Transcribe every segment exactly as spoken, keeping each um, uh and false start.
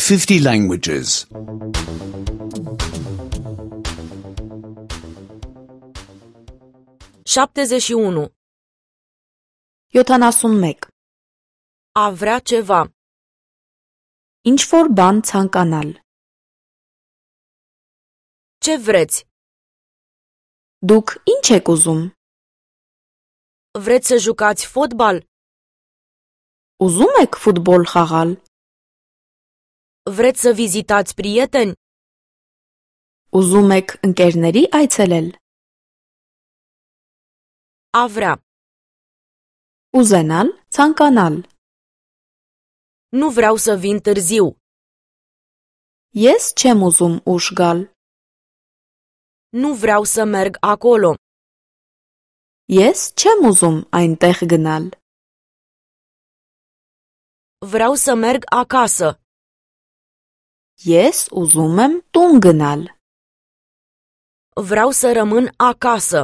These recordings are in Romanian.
fifty languages. șaptezeci și unu. յոթանասունմեկ. A vrea ceva. Ինչ-որ բան ցանկանալ. Ce vreți? Դուք ինչ եք ուզում? Vreți să jucați fotbal? Ուզում եք ֆուտբոլ խաղալ? Vreți să vizitați prieteni? Ուզում եք ընկերների այցելել? A vrea. Ուզենալ, ցանկանալ. Nu vreau să vin târziu. Ես չեմ ուզում ուշ գալ. Nu vreau să merg acolo. Ես չեմ ուզում այնտեղ գնալ. Vreau să merg acasă. Ես ուզում եմ տուն գնալ. Vreau să rămân acasă.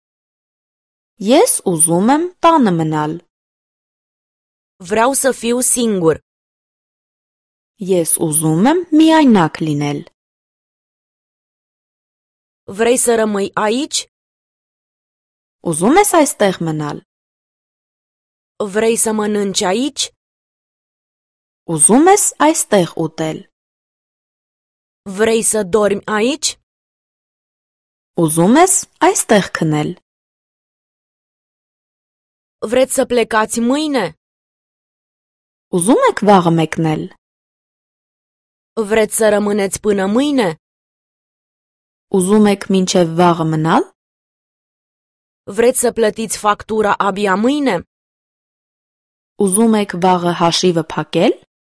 Ես ուզում եմ տանը մնալ. Vreau să fiu singur. Ես ուզում եմ միայնակ լինել. Vrei să rămâi aici? Ուզում ես այստեղ մնալ? Vrei să mănânci aici? Ուզում ես այստեղ ուտել? Vrei să dormi aici? Ուզում ես այստեղ քնել? Vreți să plecați mâine? Ուզում եք վաղը մեկնել? Vreți să rămâneți până mâine? Ուզում եք մինչև վաղը մնալ? Vreți să plătiți factura abia mâine? Ուզում եք վաղը հաշիվը փակել?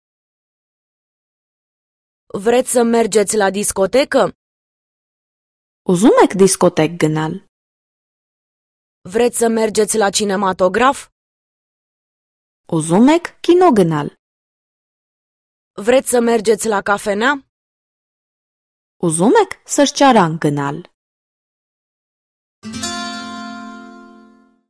Vreți să mergeți la discotecă? Ուզում եք դիսկոտեկ գնալ? Vreți să mergeți la cinematograf? Ուզում եք կինո գնալ? Vreți să mergeți la cafenea? Ուզում եք սրճարան գնալ?